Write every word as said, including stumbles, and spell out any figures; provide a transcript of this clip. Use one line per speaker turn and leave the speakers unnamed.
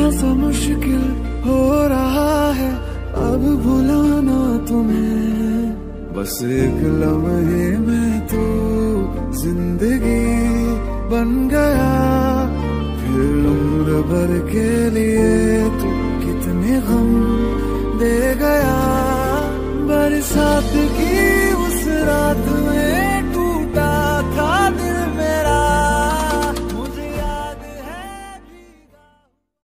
सा मुश्किल हो रहा है अब भुलाना तुम्हें। बस एक लम्हे में तो जिंदगी बन गया, फिर उम्र भर के लिए तू कितने गम दे गया। बरसात की